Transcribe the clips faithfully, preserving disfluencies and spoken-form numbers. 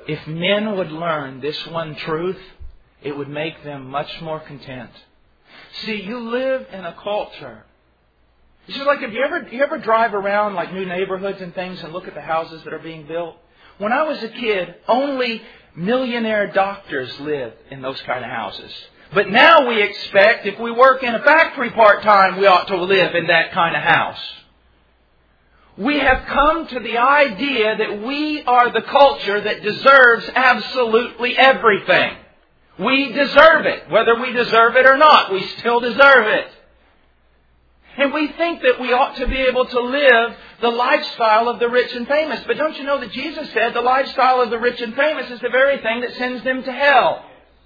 If men would learn this one truth, it would make them much more content. See, you live in a culture. It's just like if you ever, you ever drive around like new neighborhoods and things and look at the houses that are being built. When I was a kid, only millionaire doctors lived in those kind of houses. But now we expect if we work in a factory part-time, we ought to live in that kind of house. We have come to the idea that we are the culture that deserves absolutely everything. We deserve it. Whether we deserve it or not, we still deserve it. And we think that we ought to be able to live the lifestyle of the rich and famous. But don't you know that Jesus said the lifestyle of the rich and famous is the very thing that sends them to hell?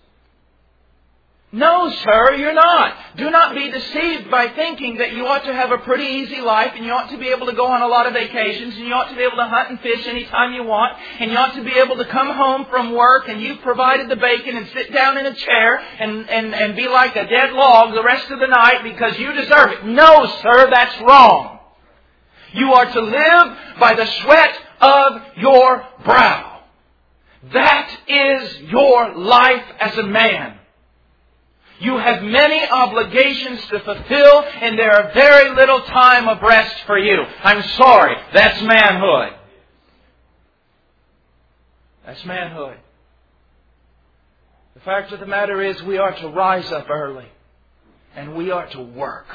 No, sir, you're not. Do not be deceived by thinking that you ought to have a pretty easy life and you ought to be able to go on a lot of vacations and you ought to be able to hunt and fish anytime you want and you ought to be able to come home from work and you've provided the bacon and sit down in a chair and, and, and be like a dead log the rest of the night because you deserve it. No, sir, that's wrong. You are to live by the sweat of your brow. That is your life as a man. You have many obligations to fulfill and there are very little time of rest for you. I'm sorry, that's manhood. That's manhood. The fact of the matter is we are to rise up early and we are to work.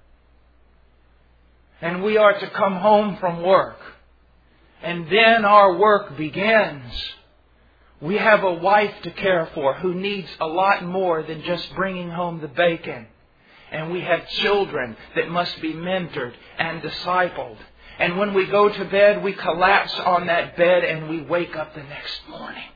And we are to come home from work. And then our work begins. We have a wife to care for who needs a lot more than just bringing home the bacon. And we have children that must be mentored and discipled. And when we go to bed, we collapse on that bed and we wake up the next morning.